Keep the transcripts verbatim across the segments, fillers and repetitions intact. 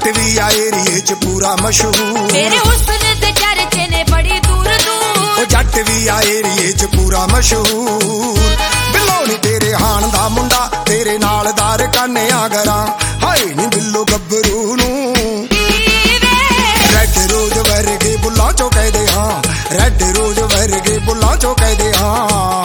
जट भी आ एरिए च पूरा मशहूर, तेरे हुस्न दे चर्चे ने बड़ी दूर दूर। जट भी आ एरिए च पूरा मशहूर, बिल्लो नी तेरे हान दा मुंडा, तेरे नाल दार कान्या गरा, हाय नी बिल्लो गब्बरू नू रेड रोज वर्गे बुल्ला चो कहदे हां, रेड रोज वर्गे बुल्ला चो कहदे हां।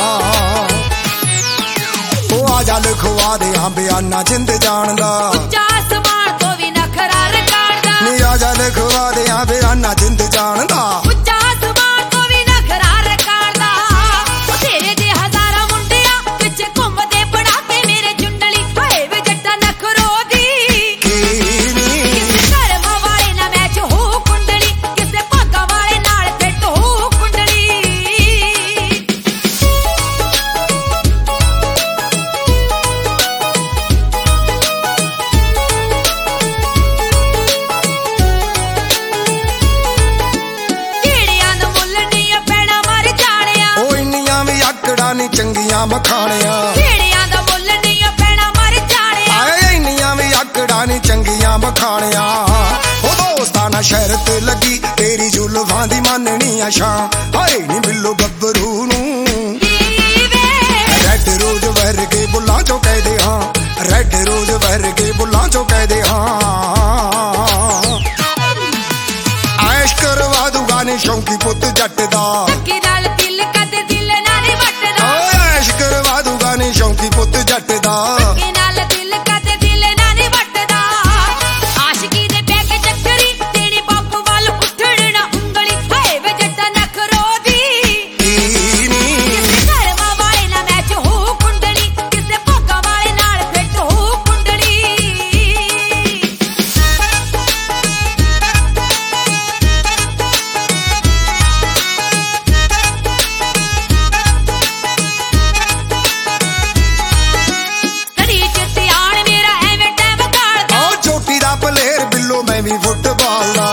ओ आजा लिखवा दे हां बयाना जिंद जान दा, उच्चा आसमान तो भी नखरा रकांदा। नी आजा लिखवा दे हां बयाना जिंद जान दा, उच्चा आसमान तो भी नखरा रकांदा। ओ तेरे दे हजारां मुंडिया पिछे घुमदे बड़ा के मेरे चुंडली, हाय वे जट्टा नखरो दी किसे कर्मा वाले ना मैच हो कुंडली, किसे भागा वाले नाल फिट हो कुंडली। नी चंगियां मखाणियां, भेड़ियां दा मुੱਲ नहीं पैना मर जाणिया। आए इन्नियां भी आकड़ा नी चंगियां मखाणियां। ओ दोस्ताना शरत लगी तेरी जुल्फां दी मननी आशा, हाय नी बिल्लो गब्बरू नू रेड रोज वर्गे बुल्ला चो कहदे हां, रेड रोज वर्गे बुल्ला चो कहदे हां। ऐश करवा दूंगा नी शौकी पुत जट दा, धक्के नाल दिल कदे दिल ना नी वटदा। ऐश करवा दूंगा नी शौकी पुत जट दा, धक्के नाल दिल कदे दिल ना नी वटदा। आशिकी दे पैके चक्करी तेरी बापू वाल उठड़ना उंगली, हाय वे जट्टा नखरो दी किसे कर्मा वाले ना मैच हो कुंडली, किसे भागा वाले नाल फिट हो कुंडली। मैं भी फुटबॉल दा,